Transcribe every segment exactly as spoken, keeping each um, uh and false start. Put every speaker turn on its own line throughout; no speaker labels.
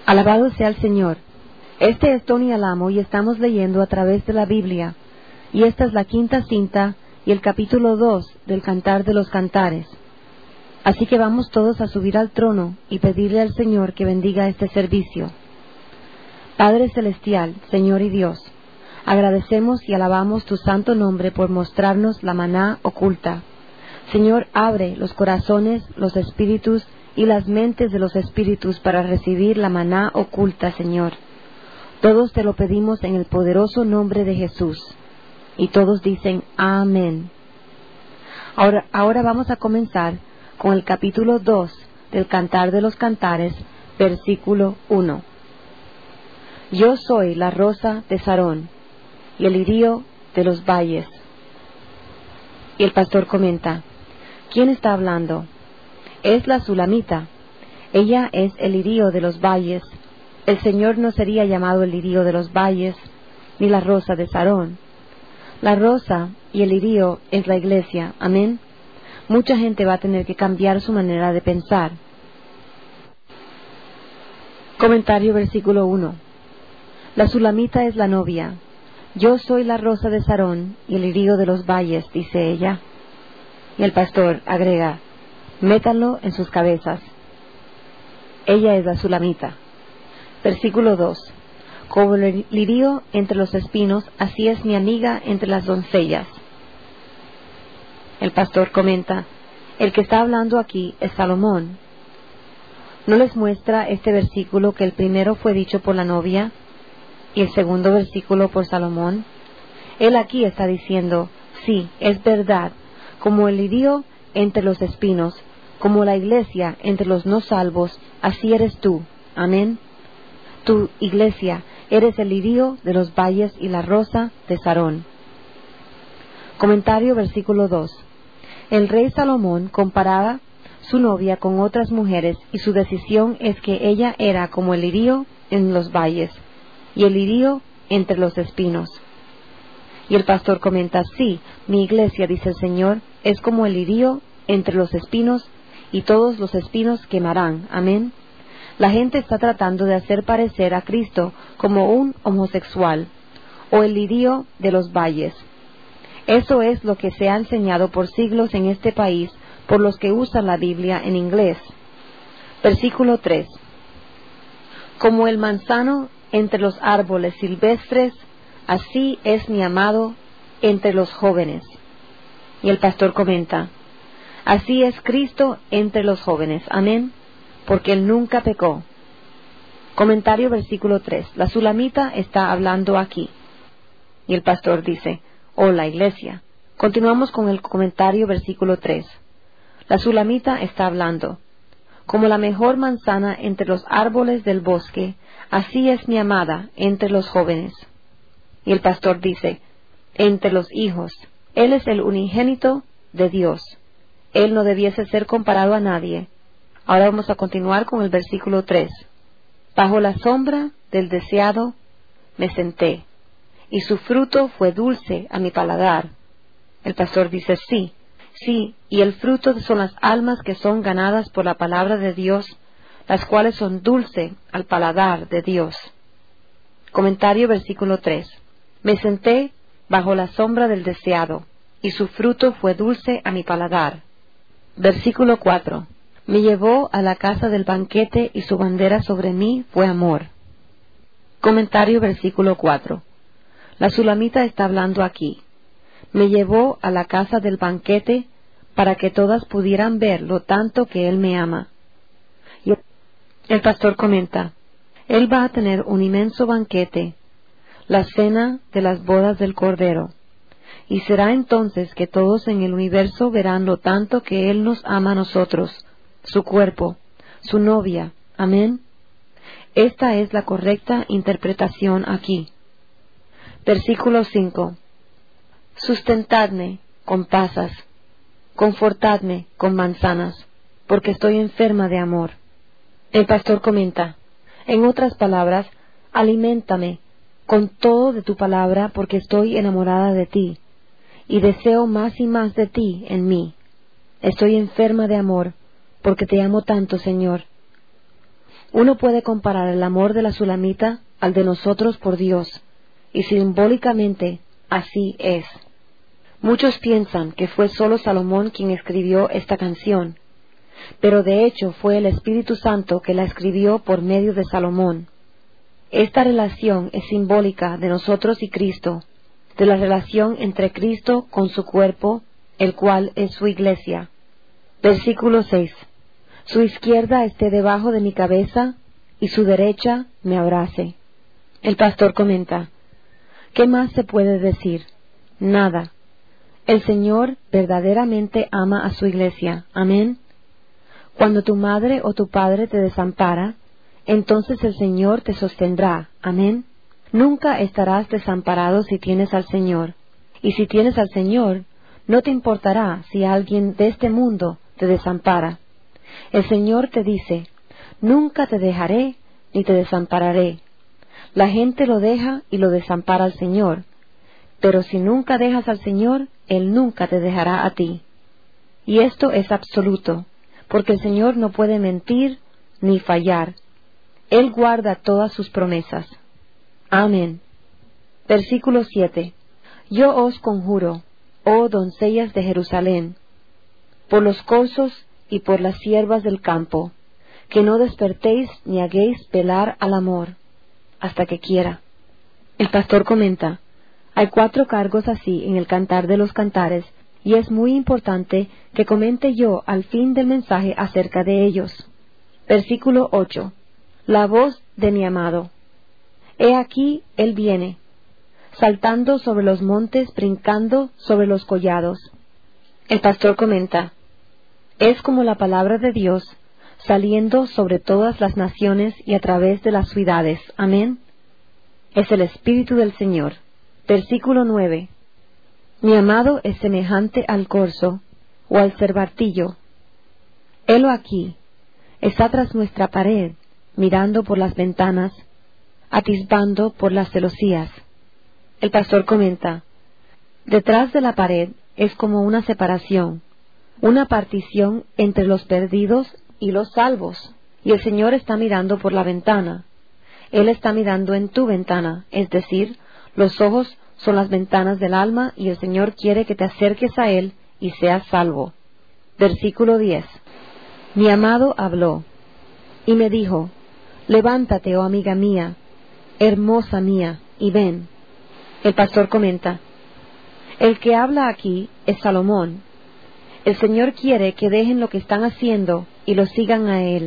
Alabado sea el Señor. Este es Tony Alamo y estamos leyendo a través de la Biblia. Y esta es la quinta cinta y el capítulo dos del Cantar de los Cantares. Así que vamos todos a subir al trono y pedirle al Señor que bendiga este servicio. Padre Celestial, Señor y Dios, agradecemos y alabamos tu santo nombre por mostrarnos la maná oculta. Señor, abre los corazones, los espíritus y las mentes de los espíritus para recibir la maná oculta, Señor. Todos te lo pedimos en el poderoso nombre de Jesús. Y todos dicen amén. Ahora, ahora vamos a comenzar con el capítulo dos del Cantar de los Cantares, versículo uno. Yo soy la rosa de Sarón y el lirio de los valles. Y el pastor comenta, ¿quién está hablando? Es la Sulamita. Ella es el lirio de los valles. El Señor no sería llamado el lirio de los valles, ni la rosa de Sarón. La rosa y el lirio es la iglesia. Amén. Mucha gente va a tener que cambiar su manera de pensar. Comentario versículo uno. La Sulamita es la novia. Yo soy la rosa de Sarón y el lirio de los valles, dice ella. Y el pastor agrega, métanlo en sus cabezas. Ella es la Sulamita. Versículo dos. Como el lirio entre los espinos, así es mi amiga entre las doncellas. El pastor comenta, el que está hablando aquí es Salomón. ¿No les muestra este versículo que el primero fue dicho por la novia y el segundo versículo por Salomón? Él aquí está diciendo, sí, es verdad, como el lirio entre los espinos, como la iglesia entre los no salvos, así eres tú. Amén. Tu iglesia, eres el lirio de los valles y la rosa de Sarón. Comentario versículo dos. El rey Salomón comparaba su novia con otras mujeres y su decisión es que ella era como el lirio en los valles y el lirio entre los espinos. Y el pastor comenta, sí, mi iglesia, dice el Señor, es como el lirio entre los espinos y todos los espinos quemarán. Amén. La gente está tratando de hacer parecer a Cristo como un homosexual o el lirio de los valles. Eso es lo que se ha enseñado por siglos en este país por los que usan la Biblia en inglés. Versículo tres. Como el manzano entre los árboles silvestres, así es mi amado entre los jóvenes. Y el pastor comenta, así es Cristo entre los jóvenes. Amén. Porque él nunca pecó. Comentario versículo tres. La Sulamita está hablando aquí. Y el pastor dice, oh, la iglesia. Continuamos con el comentario versículo tres. La Sulamita está hablando. Como la mejor manzana entre los árboles del bosque, así es mi amada entre los jóvenes. Y el pastor dice, entre los hijos. Él es el unigénito de Dios. Él no debiese ser comparado a nadie. Ahora vamos a continuar con el versículo tres. Bajo la sombra del deseado me senté, y su fruto fue dulce a mi paladar. El pastor dice, sí, sí, y el fruto son las almas que son ganadas por la palabra de Dios, las cuales son dulce al paladar de Dios. Comentario versículo tres. Me senté bajo la sombra del deseado, y su fruto fue dulce a mi paladar. Versículo cuatro. Me llevó a la casa del banquete y su bandera sobre mí fue amor. Comentario versículo cuatro. La Sulamita está hablando aquí. Me llevó a la casa del banquete para que todas pudieran ver lo tanto que él me ama. Y el pastor comenta, él va a tener un inmenso banquete, la cena de las bodas del Cordero. Y será entonces que todos en el universo verán lo tanto que él nos ama a nosotros, su cuerpo, su novia. Amén. Esta es la correcta interpretación aquí. Versículo cinco. Sustentadme con pasas, confortadme con manzanas, porque estoy enferma de amor. El pastor comenta, en otras palabras, aliméntame con todo de tu palabra, porque estoy enamorada de ti, y deseo más y más de ti en mí. Estoy enferma de amor, porque te amo tanto, Señor. Uno puede comparar el amor de la Sulamita al de nosotros por Dios, y simbólicamente así es. Muchos piensan que fue solo Salomón quien escribió esta canción, pero de hecho fue el Espíritu Santo que la escribió por medio de Salomón. Esta relación es simbólica de nosotros y Cristo, de la relación entre Cristo con su cuerpo, el cual es su iglesia. Versículo seis. Su izquierda esté debajo de mi cabeza, y su derecha me abrace. El pastor comenta, ¿qué más se puede decir? Nada. El Señor verdaderamente ama a su iglesia. Amén. Cuando tu madre o tu padre te desampara, entonces el Señor te sostendrá. Amén. Nunca estarás desamparado si tienes al Señor. Y si tienes al Señor, no te importará si alguien de este mundo te desampara. El Señor te dice, nunca te dejaré ni te desampararé. La gente lo deja y lo desampara al Señor, pero si nunca dejas al Señor, Él nunca te dejará a ti. Y esto es absoluto, porque el Señor no puede mentir ni fallar. Él guarda todas sus promesas. Amén. Versículo siete. Yo os conjuro, oh doncellas de Jerusalén, por los corzos y por las siervas del campo, que no despertéis ni hagáis velar al amor, hasta que quiera. El pastor comenta, hay cuatro cargos así en el Cantar de los Cantares, y es muy importante que comente yo al fin del mensaje acerca de ellos. Versículo ocho. La voz de mi amado. He aquí, él viene, saltando sobre los montes, brincando sobre los collados. El pastor comenta, es como la palabra de Dios, saliendo sobre todas las naciones y a través de las ciudades. Amén. Es el Espíritu del Señor. Versículo nueve. Mi amado es semejante al corzo o al cervatillo. Helo aquí, está tras nuestra pared, mirando por las ventanas, atisbando por las celosías. El pastor comenta, detrás de la pared es como una separación, una partición entre los perdidos y los salvos, y el Señor está mirando por la ventana. Él está mirando en tu ventana, es decir, los ojos son las ventanas del alma y el Señor quiere que te acerques a Él y seas salvo. Versículo diez. Mi amado habló y me dijo, levántate, oh amiga mía, hermosa mía, y ven. El pastor comenta, el que habla aquí es Salomón. El Señor quiere que dejen lo que están haciendo y lo sigan a Él.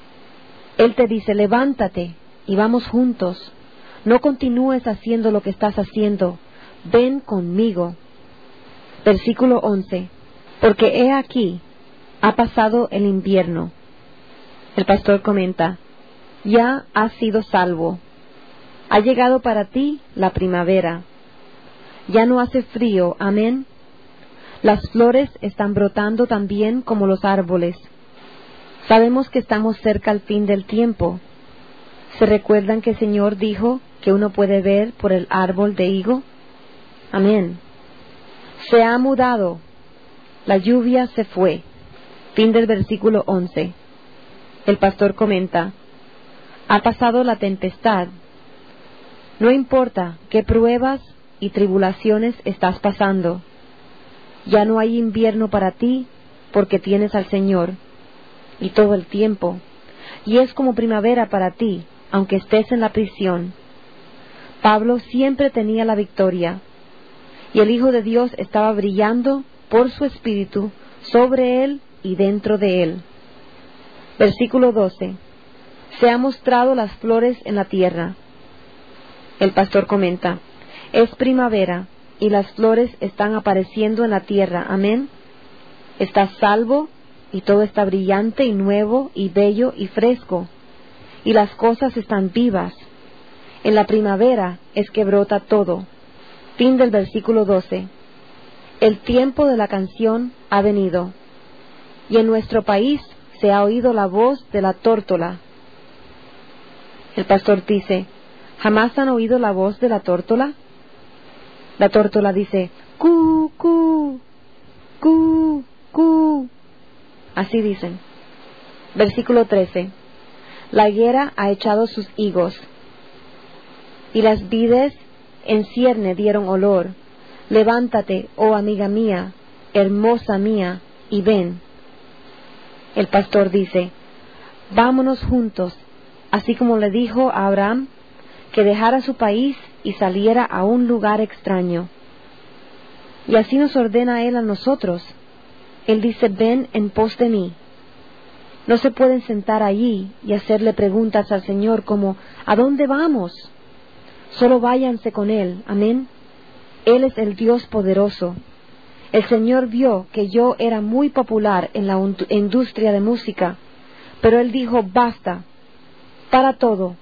Él te dice, levántate y vamos juntos. No continúes haciendo lo que estás haciendo. Ven conmigo. Versículo once. Porque he aquí, ha pasado el invierno. El pastor comenta, ya has sido salvo. Ha llegado para ti la primavera. Ya no hace frío, amén. Las flores están brotando también como los árboles. Sabemos que estamos cerca al fin del tiempo. ¿Se recuerdan que el Señor dijo que uno puede ver por el árbol de higo? Amén. Se ha mudado. La lluvia se fue. Fin del versículo once. El pastor comenta, ha pasado la tempestad. No importa qué pruebas y tribulaciones estás pasando. Ya no hay invierno para ti porque tienes al Señor y todo el tiempo. Y es como primavera para ti, aunque estés en la prisión. Pablo siempre tenía la victoria y el Hijo de Dios estaba brillando por su Espíritu sobre él y dentro de él. Versículo doce. Se han mostrado las flores en la tierra. El pastor comenta, es primavera y las flores están apareciendo en la tierra. Amén. Estás salvo y todo está brillante y nuevo y bello y fresco. Y las cosas están vivas. En la primavera es que brota todo. Fin del versículo doce. El tiempo de la canción ha venido. Y en nuestro país se ha oído la voz de la tórtola. El pastor dice, ¿jamás han oído la voz de la tórtola? La tórtola dice, cu, cu, cu, cu. Así dicen. Versículo trece. La higuera ha echado sus higos, y las vides en cierne dieron olor. Levántate, oh amiga mía, hermosa mía, y ven. El pastor dice, vámonos juntos, así como le dijo a Abraham que dejara su país y saliera a un lugar extraño. Y así nos ordena Él a nosotros. Él dice, ven en pos de mí. No se pueden sentar allí y hacerle preguntas al Señor como, ¿a dónde vamos? Solo váyanse con Él, amén. Él es el Dios poderoso. El Señor vio que yo era muy popular en la industria de música, pero Él dijo, basta, para todo.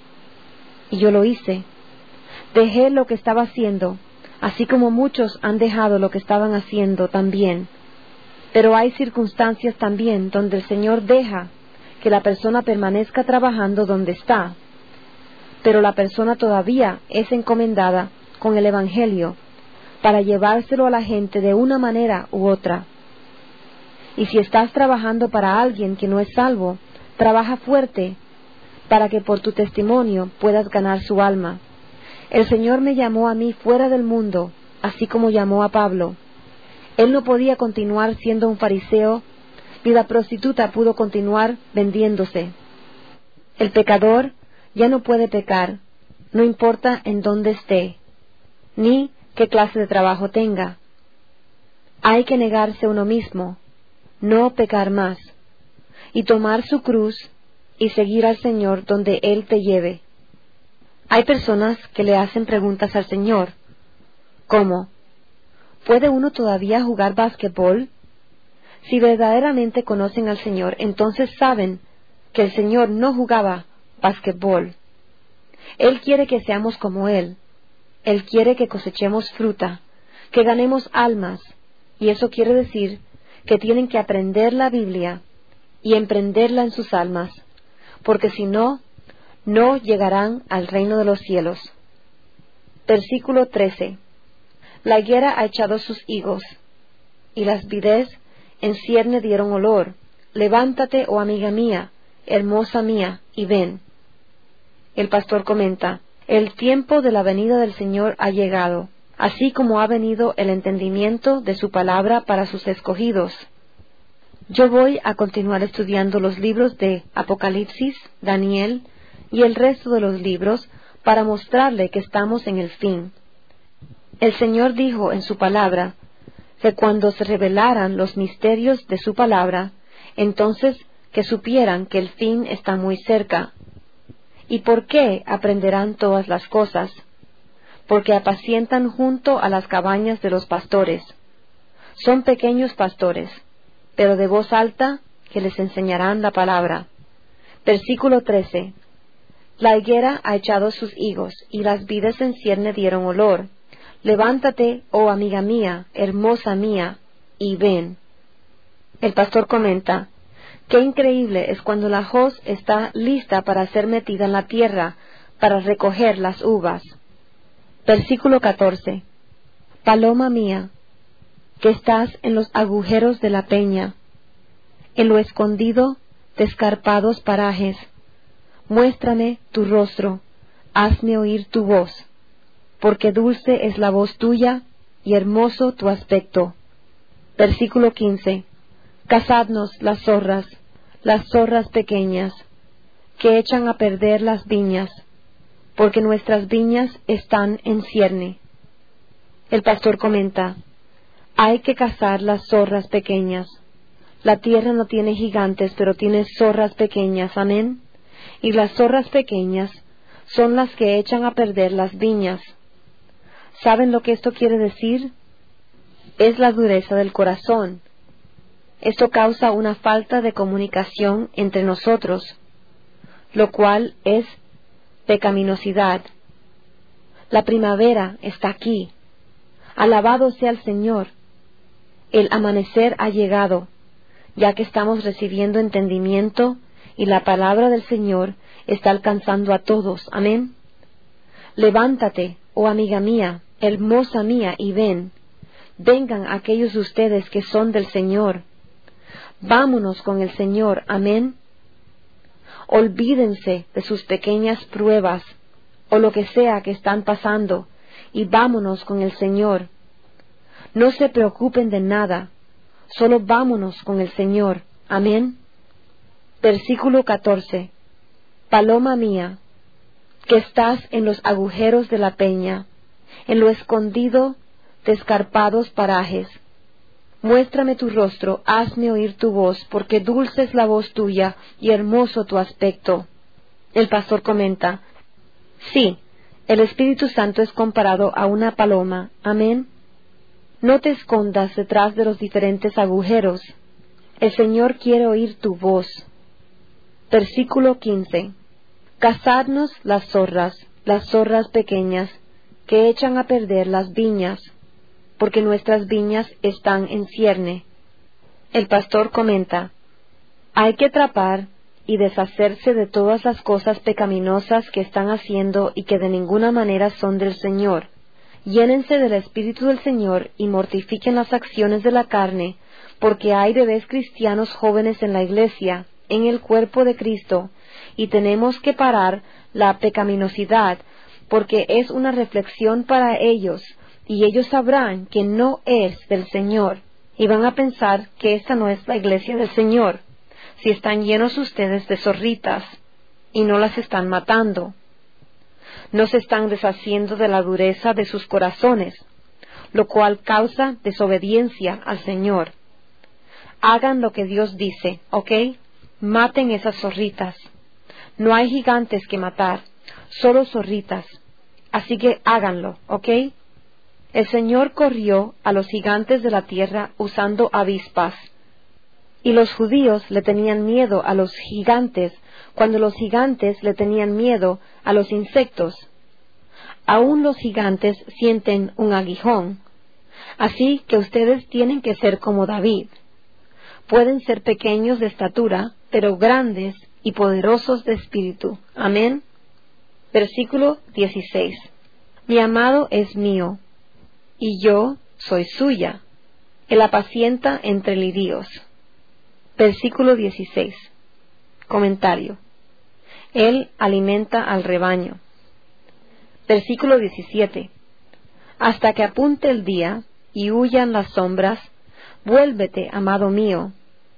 Y yo lo hice. Dejé lo que estaba haciendo, así como muchos han dejado lo que estaban haciendo también. Pero hay circunstancias también donde el Señor deja que la persona permanezca trabajando donde está, pero la persona todavía es encomendada con el Evangelio para llevárselo a la gente de una manera u otra. Y si estás trabajando para alguien que no es salvo, trabaja fuerte para que por tu testimonio puedas ganar su alma. El Señor me llamó a mí fuera del mundo, así como llamó a Pablo. Él no podía continuar siendo un fariseo, y la prostituta pudo continuar vendiéndose. El pecador ya no puede pecar, no importa en dónde esté, ni qué clase de trabajo tenga. Hay que negarse a uno mismo, no pecar más, y tomar su cruz y seguir al Señor donde Él te lleve. Hay personas que le hacen preguntas al Señor, como, ¿puede uno todavía jugar básquetbol? Si verdaderamente conocen al Señor, entonces saben que el Señor no jugaba básquetbol. Él quiere que seamos como Él. Él quiere que cosechemos fruta, que ganemos almas, y eso quiere decir que tienen que aprender la Biblia y emprenderla en sus almas, porque si no, no llegarán al reino de los cielos. Versículo trece. La higuera ha echado sus higos, y las vides en cierne dieron olor. Levántate, oh amiga mía, hermosa mía, y ven. El pastor comenta, el tiempo de la venida del Señor ha llegado, así como ha venido el entendimiento de su palabra para sus escogidos. Yo voy a continuar estudiando los libros de Apocalipsis, Daniel y el resto de los libros para mostrarle que estamos en el fin. El Señor dijo en su palabra que cuando se revelaran los misterios de su palabra, entonces que supieran que el fin está muy cerca. ¿Y por qué aprenderán todas las cosas? Porque apacientan junto a las cabañas de los pastores. Son pequeños pastores, pero de voz alta que les enseñarán la palabra. Versículo trece. La higuera ha echado sus higos, y las vides en cierne dieron olor. Levántate, oh amiga mía, hermosa mía, y ven. El pastor comenta, qué increíble es cuando la hoz está lista para ser metida en la tierra, para recoger las uvas. Versículo catorce. Paloma mía, que estás en los agujeros de la peña, en lo escondido de escarpados parajes, muéstrame tu rostro, hazme oír tu voz, porque dulce es la voz tuya y hermoso tu aspecto. Versículo quince. Cazadnos las zorras, las zorras pequeñas, que echan a perder las viñas, porque nuestras viñas están en cierne. El pastor comenta, hay que cazar las zorras pequeñas. La tierra no tiene gigantes, pero tiene zorras pequeñas, amén. Y las zorras pequeñas son las que echan a perder las viñas. ¿Saben lo que esto quiere decir? Es la dureza del corazón. Esto causa una falta de comunicación entre nosotros, lo cual es pecaminosidad. La primavera está aquí. Alabado sea el Señor. El amanecer ha llegado, ya que estamos recibiendo entendimiento y la palabra del Señor está alcanzando a todos. Amén. Levántate, oh amiga mía, hermosa mía, y ven. Vengan aquellos de ustedes que son del Señor. Vámonos con el Señor. Amén. Olvídense de sus pequeñas pruebas o lo que sea que están pasando y vámonos con el Señor. No se preocupen de nada, solo vámonos con el Señor. Amén. Versículo catorce. Paloma mía, que estás en los agujeros de la peña, en lo escondido de escarpados parajes, muéstrame tu rostro, hazme oír tu voz, porque dulce es la voz tuya y hermoso tu aspecto. El pastor comenta, sí, el Espíritu Santo es comparado a una paloma. Amén. No te escondas detrás de los diferentes agujeros. El Señor quiere oír tu voz. Versículo quince. Cazadnos las zorras, las zorras pequeñas, que echan a perder las viñas, porque nuestras viñas están en cierne. El pastor comenta, hay que atrapar y deshacerse de todas las cosas pecaminosas que están haciendo y que de ninguna manera son del Señor. Llénense del Espíritu del Señor y mortifiquen las acciones de la carne, porque hay bebés cristianos jóvenes en la iglesia, en el cuerpo de Cristo, y tenemos que parar la pecaminosidad, porque es una reflexión para ellos, y ellos sabrán que no es del Señor, y van a pensar que esta no es la iglesia del Señor, si están llenos ustedes de zorritas, y no las están matando. No se están deshaciendo de la dureza de sus corazones, lo cual causa desobediencia al Señor. Hagan lo que Dios dice, ¿ok? Maten esas zorritas. No hay gigantes que matar, solo zorritas. Así que háganlo, ¿ok? El Señor corrió a los gigantes de la tierra usando avispas. Y los judíos le tenían miedo a los gigantes cuando los gigantes le tenían miedo a los insectos. Aún los gigantes sienten un aguijón. Así que ustedes tienen que ser como David. Pueden ser pequeños de estatura, pero grandes y poderosos de espíritu. Amén. Versículo dieciséis. Mi amado es mío, y yo soy suya. Él apacienta entre liríos. Versículo dieciséis. Comentario. Él alimenta al rebaño. Versículo diecisiete. Hasta que apunte el día y huyan las sombras, vuélvete, amado mío.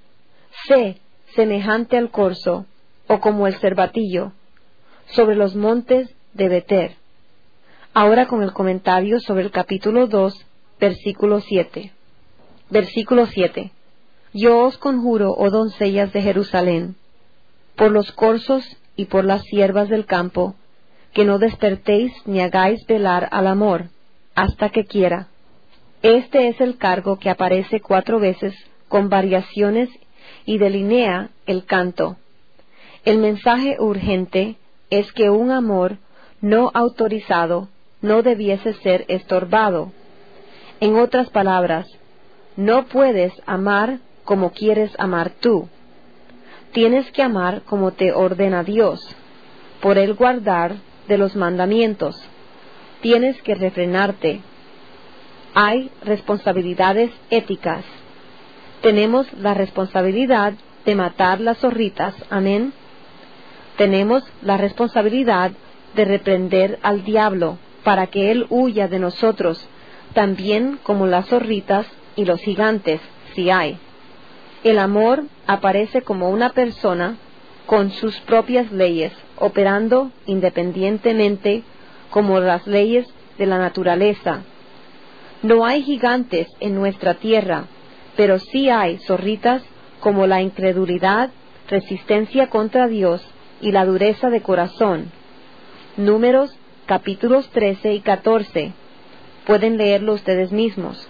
Sé semejante al corzo, o como el cervatillo, sobre los montes de Beter. Ahora con el comentario sobre el capítulo dos, versículo siete. Versículo siete. Yo os conjuro, oh doncellas de Jerusalén, por los corzos y por las siervas del campo, que no despertéis ni hagáis velar al amor, hasta que quiera. Este es el cargo que aparece cuatro veces con variaciones y delinea el canto. El mensaje urgente es que un amor no autorizado no debiese ser estorbado. En otras palabras, no puedes amar como quieres amar tú. Tienes que amar como te ordena Dios, por el guardar de los mandamientos. Tienes que refrenarte. Hay responsabilidades éticas. Tenemos la responsabilidad de matar las zorritas. Amén. Tenemos la responsabilidad de reprender al diablo para que él huya de nosotros, también como las zorritas y los gigantes, si hay. El amor aparece como una persona con sus propias leyes, operando independientemente como las leyes de la naturaleza. No hay gigantes en nuestra tierra, pero sí hay zorritas como la incredulidad, resistencia contra Dios y la dureza de corazón. Números capítulos trece y catorce. Pueden leerlo ustedes mismos.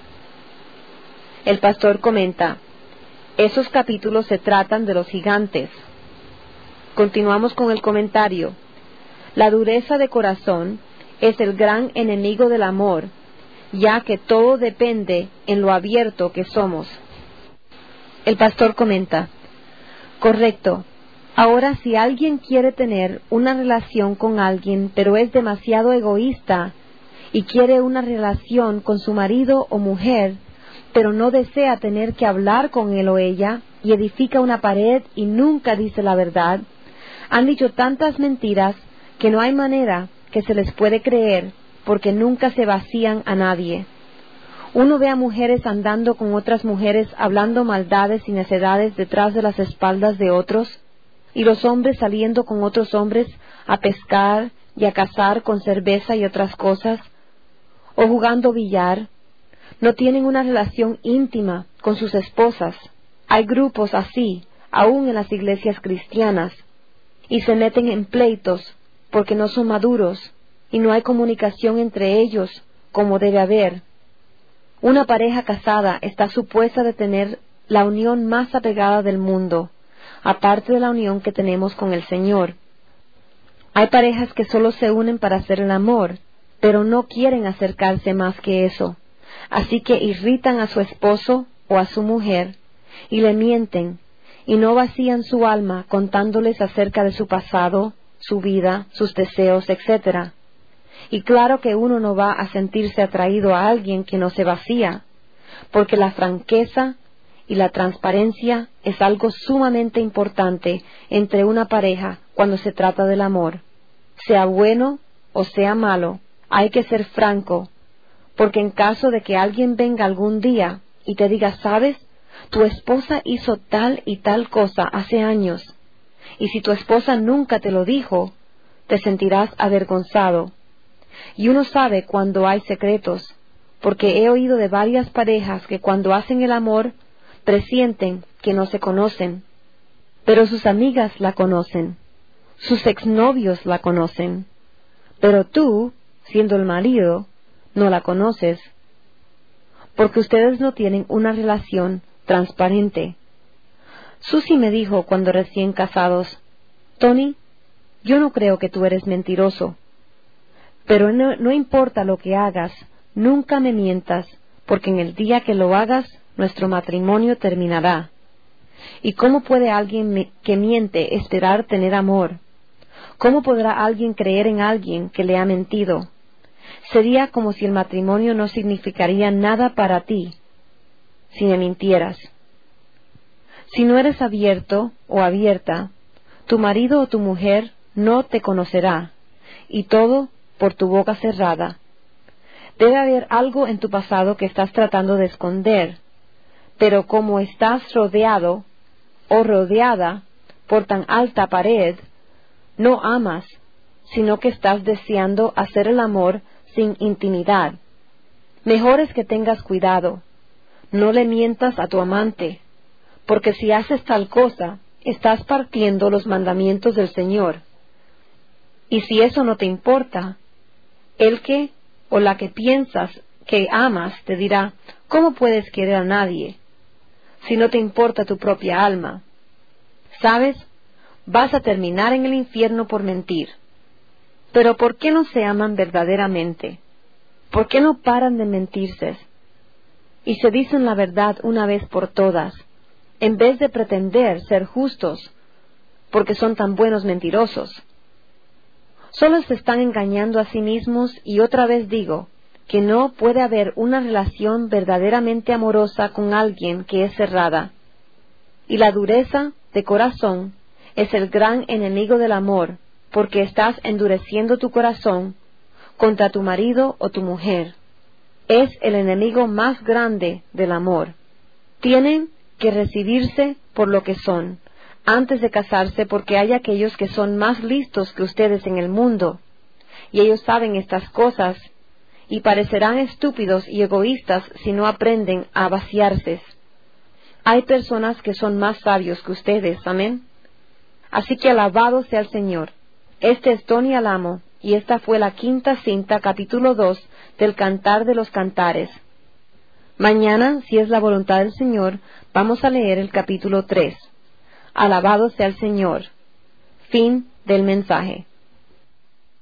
El pastor comenta, esos capítulos se tratan de los gigantes. Continuamos con el comentario. La dureza de corazón es el gran enemigo del amor, ya que todo depende en lo abierto que somos. El pastor comenta, correcto. Ahora, si alguien quiere tener una relación con alguien, pero es demasiado egoísta y quiere una relación con su marido o mujer, pero no desea tener que hablar con él o ella, y edifica una pared y nunca dice la verdad, Han dicho tantas mentiras que no hay manera que se les puede creer, porque nunca se vacían a nadie. Uno ve a mujeres andando con otras mujeres, hablando maldades y necedades detrás de las espaldas de otros, y los hombres saliendo con otros hombres a pescar y a cazar con cerveza y otras cosas, o jugando billar. No tienen una relación íntima con sus esposas. Hay grupos así, aún en las iglesias cristianas, y se meten en pleitos porque no son maduros, y no hay comunicación entre ellos como debe haber. Una pareja casada está supuesta de tener la unión más apegada del mundo, aparte de la unión que tenemos con el Señor. Hay parejas que solo se unen para hacer el amor, pero no quieren acercarse más que eso, así que irritan a su esposo o a su mujer, y le mienten, y no vacían su alma contándoles acerca de su pasado, su vida, sus deseos, etcétera. Y claro que uno no va a sentirse atraído a alguien que no se vacía, porque la franqueza y la transparencia es algo sumamente importante entre una pareja cuando se trata del amor. Sea bueno o sea malo, hay que ser franco, porque en caso de que alguien venga algún día y te diga, ¿sabes? Tu esposa hizo tal y tal cosa hace años, y si tu esposa nunca te lo dijo, te sentirás avergonzado. Y uno sabe cuando hay secretos, porque he oído de varias parejas que cuando hacen el amor presienten que no se conocen, pero sus amigas la conocen, sus exnovios la conocen, pero tú, siendo el marido, no la conoces, porque ustedes no tienen una relación transparente. Susie me dijo cuando recién casados, Tony, yo no creo que tú eres mentiroso, pero no, no importa lo que hagas, nunca me mientas, porque en el día que lo hagas, nuestro matrimonio terminará. ¿Y cómo puede alguien que miente esperar tener amor? ¿Cómo podrá alguien creer en alguien que le ha mentido? Sería como si el matrimonio no significaría nada para ti si me mintieras. Si no eres abierto o abierta, tu marido o tu mujer no te conocerá, y todo por tu boca cerrada. Debe haber algo en tu pasado que estás tratando de esconder, pero como estás rodeado o rodeada por tan alta pared, no amas, sino que estás deseando hacer el amor sin intimidad. Mejor es que tengas cuidado. No le mientas a tu amante, porque si haces tal cosa, estás partiendo los mandamientos del Señor. Y si eso no te importa, el que o la que piensas que amas te dirá, ¿cómo puedes querer a nadie si no te importa tu propia alma? ¿Sabes? Vas a terminar en el infierno por mentir. Pero ¿por qué no se aman verdaderamente? ¿Por qué no paran de mentirse? Y se dicen la verdad una vez por todas, en vez de pretender ser justos, porque son tan buenos mentirosos. Solo se están engañando a sí mismos, y otra vez digo que no puede haber una relación verdaderamente amorosa con alguien que es cerrada. Y la dureza de corazón es el gran enemigo del amor, porque estás endureciendo tu corazón contra tu marido o tu mujer. Es el enemigo más grande del amor. Tienen que recibirse por lo que son, antes de casarse, porque hay aquellos que son más listos que ustedes en el mundo, y ellos saben estas cosas, y parecerán estúpidos y egoístas si no aprenden a vaciarse. Hay personas que son más sabios que ustedes, amén. Así que alabado sea el Señor. Este es Tony Alamo, y esta fue la quinta cinta, capítulo dos, del Cantar de los Cantares. Mañana, si es la voluntad del Señor, vamos a leer el capítulo tres. Alabado sea el Señor. Fin del mensaje.